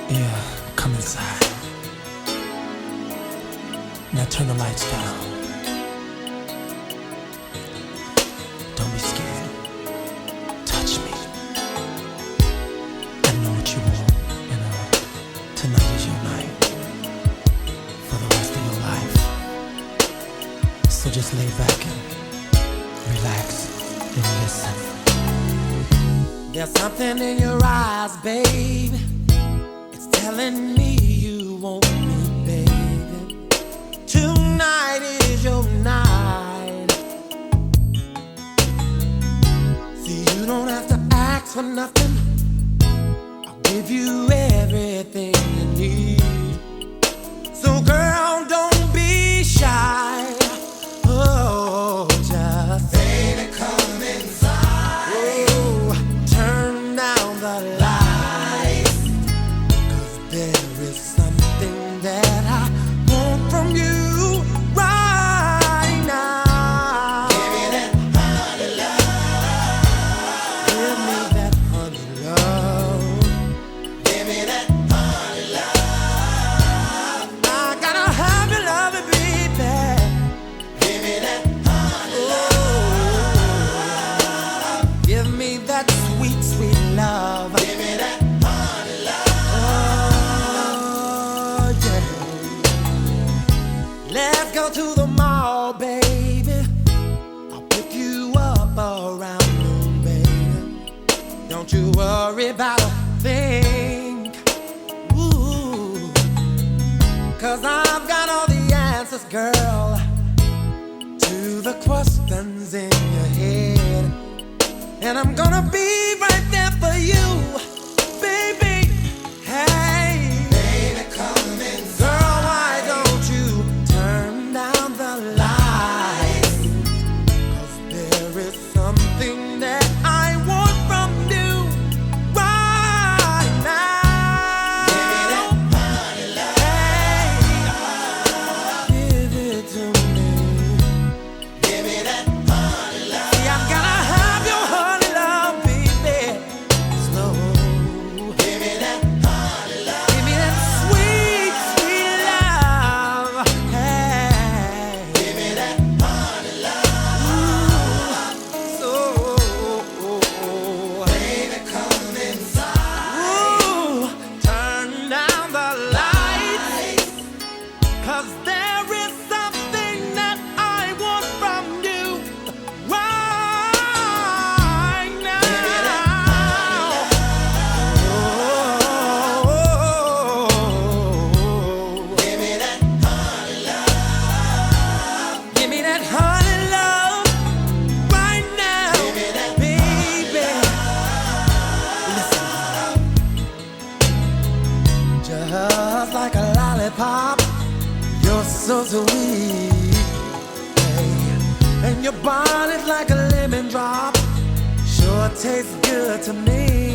Yeah, come inside. Now turn the lights down. Don't be scared. Touch me. I know what you want, and tonight is your night for the rest of your life. So just lay back and relax and listen. There's something in your eyes, babe. It's telling me you want me, baby. Tonight is your night. See, you don't have to ask for nothing. I'll give you everything you need. So girl, don't be shy. Oh, just baby, come inside. Oh, turn down the lights, 'cause there is something that I want from you right now. Give me that honey love. Give me that honey love. Give me that honey love. I gotta have your love, baby. Give me that honey love. Give me that sweet, sweet love. Give me that honey love. Oh, yeah. Let's go to the mall, baby. I'll pick you up around noon, baby. Don't you worry about a thing. Ooh, 'cause I've got all the answers, girl, to the questions in your head. And I'm gonna be right there for you, baby. Hey, baby, come inside. Girl, why don't you turn down the lights? 'Cause there is something that I want from you right now. Give me that honey love. Hey, give it to me. Give me that honey love. See, I've gotta have your honey love, baby. Slow. Give me that honey love. Give me that sweet, sweet love. Hey, give me that honey love. Ooh, so baby, come inside. Ooh, turn down the lights, 'cause there is something that I want from you right now. Give me that honey love. Give me that honey love. Give me that honey love right now. Give me that baby. Listen, just like a lollipop, you're so sweet, hey. And your body's like a lemon drop, sure tastes good to me.